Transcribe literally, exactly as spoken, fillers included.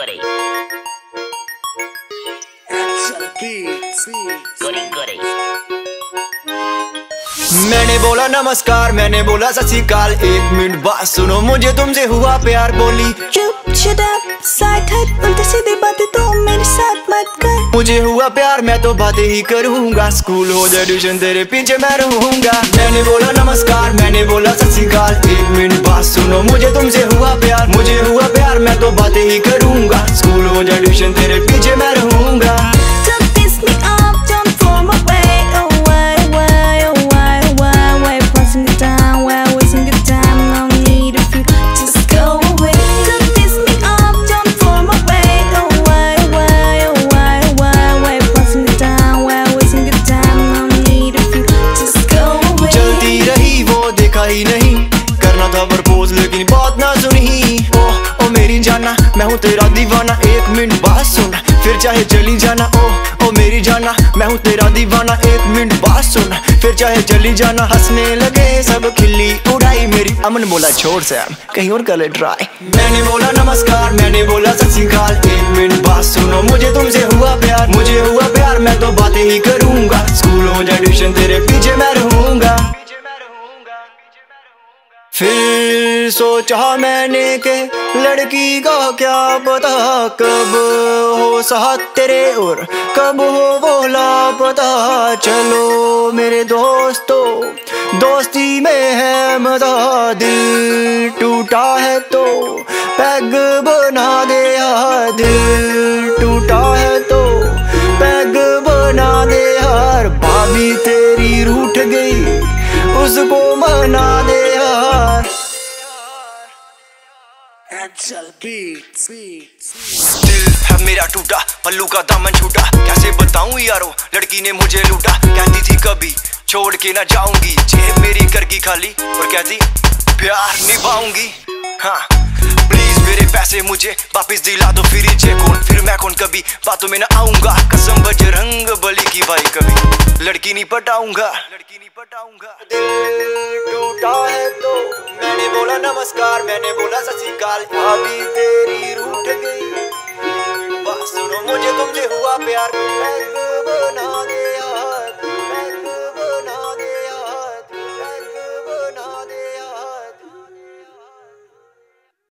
करे करे करे। मैंने बोला नमस्कार, मैंने बोला सत श्री अकाल, एक मिनट बात सुनो, मुझे तुमसे हुआ प्यार। बोली चुप शट अप साइड हट, उल्टी सीधी बातें तो मेरे साथ मत कर। मुझे हुआ प्यार, मैं तो बातें ही करूंगा, स्कूल हो जाए ट्यूशन तेरे पीछे मैं रहूंगा। मैंने बोला नमस्कार, मैंने बोला सत श्री अकाल, एक मिनट बात सुनो, मुझे तुमसे हुआ प्यार। मुझे हुआ प्यार, मैं तो बातें ही करूंगा, स्कूल हो जाए ट्यूशन तेरे पीछे मैं रहूंगा। Don't piss me off, don't throw my way away, away, away, away, away. Passing it down, we're wasting your time. No need of you, just go away. Don't piss me off, don't throw my way away, away, away, away, away. Passing it down, we're wasting your time. No need of you, just go away. चलती रही वो देखा ही नहीं, करना था propose लेकिन बात ना सुनी। ओ ओ मेरी जाना, मैं हूँ तेरा दीवाना, एक मिनट बात सुन फिर चाहे चली जाना। ओ ओ मेरी जाना, मैं हूँ तेरा दीवाना, एक मिनट बात सुन फिर चाहे चली जाना। हंसने लगे सब, खिल्ली उड़ाई मेरी, अमन बोला छोड़ से हम कहीं और कर ले ट्राई। मैंने बोला नमस्कार, मैंने बोला सत श्री अकाल, एक मिनट बात सुनो, मुझे तुमसे हुआ प्यार। मुझे हुआ प्यार, मैं तो बातें ही करूंगा, स्कूल हो जाए ट्यूशन तेरे पीछे मैं रहूंगा। फिर सोचा मैंने के लड़की का क्या पता, कब हो साथ तेरे और कब हो वो लापता। चलो मेरे दोस्तों, दोस्ती में है मजा, दिल टूटा है तो पैग बना दे यार। दिल टूटा है तो पैग बना दे यार, भाभी तेरी रूठ गई उसको मना दे यार। दिल है मेरा टूटा, पल्लू का दामन छूटा, कैसे बताऊं यारो लड़की ने मुझे लूटा। कहती थी कभी छोड़ के ना जाऊंगी, जेब मेरी कर की खाली और कहती प्यार निभाऊंगी। हाँ प्लीज मेरे पैसे मुझे वापस दिला दो, फिर जे कौन फिर मैं कौन, कभी बातों में ना आऊंगा, कसम बजरंग बली की भाई, कभी लड़की नहीं पटाऊंगा, लड़की नहीं पटाऊंगा। दिल टूटा है तो मैंने बोला नमस्कार, मैंने बोला सत श्री अकाल, भाभी तेरी रूठ गई, बात सुनो मुझे तुमसे हुआ प्यार, मैं बना